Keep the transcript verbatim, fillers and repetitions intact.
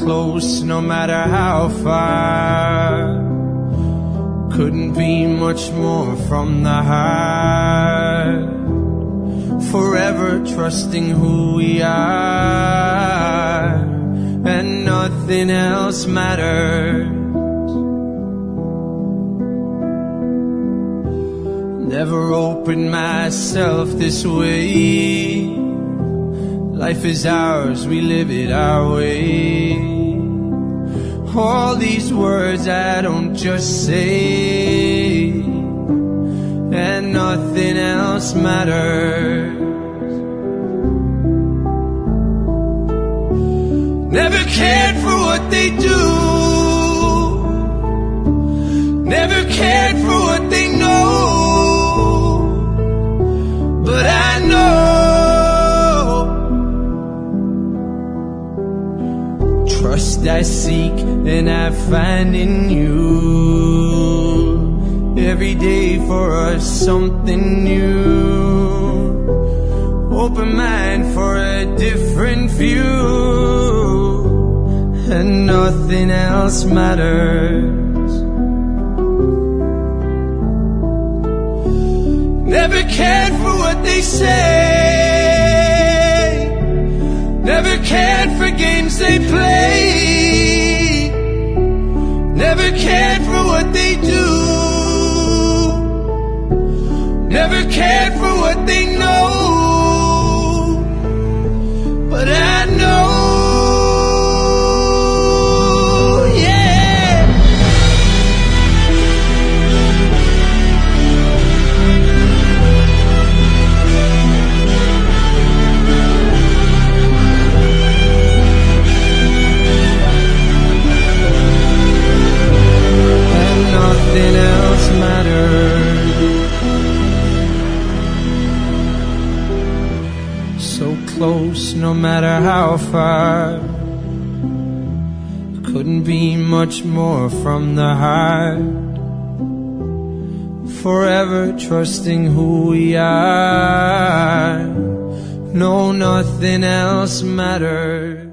close, no matter how far. Couldn't be much more from the heart. Forever trusting who we are, and nothing else matters. Never opened myself this way. Life is ours, we live it our way. All these words I don't just say, and nothing else matters. Never cared for what they do, never cared for what they know, but I know trust I seek and I find in you. Every day for us something new. Open mind for a different view, and nothing else matters. Never cared for what they say, never cared for games they play, never cared for what they do, never cared for what they know, but I know, yeah. And nothing else matters. So close, no matter how far. Couldn't be much more from the heart. Forever trusting who we are. No, nothing else matters.